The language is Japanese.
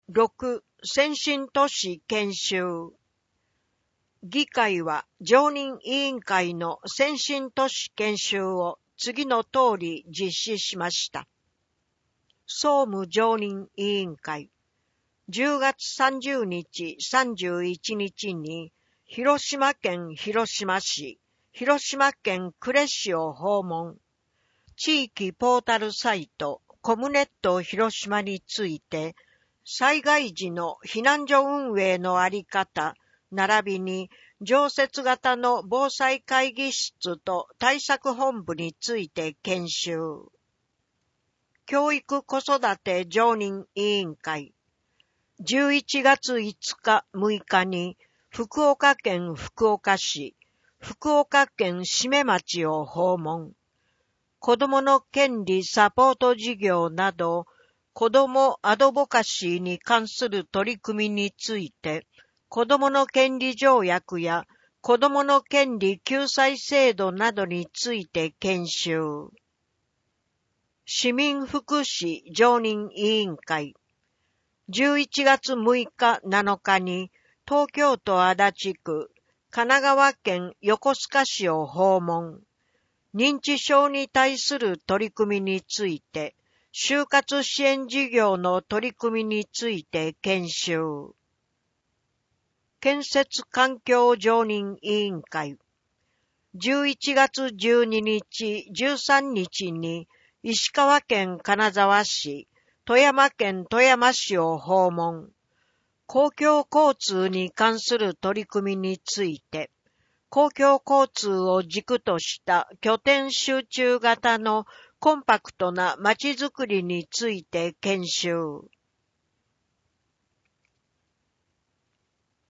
6. 先進都市研修。議会は常任委員会の先進都市研修を次の通り実施しました。総務常任委員会、10月30日、31日に広島県広島市、広島県呉市を訪問。地域ポータルサイトコムネット広島について、災害時の避難所運営のあり方、並びに常設型の防災会議室と対策本部について研修。教育子育て常任委員会、11月5日6日に福岡県福岡市、福岡県志免町を訪問。子どもの権利サポート事業など、子どもアドボカシーに関する取り組みについて、子どもの権利条約や子どもの権利救済制度などについて研修。市民福祉常任委員会、11月6日7日に東京都足立区、神奈川県横須賀市を訪問。認知症に対する取り組みについて、就活支援事業の取り組みについて研修。建設環境常任委員会、11月12日、13日に石川県金沢市、富山県富山市を訪問。公共交通に関する取り組みについて、公共交通を軸とした拠点集中型のコンパクトなまちづくりについて研修。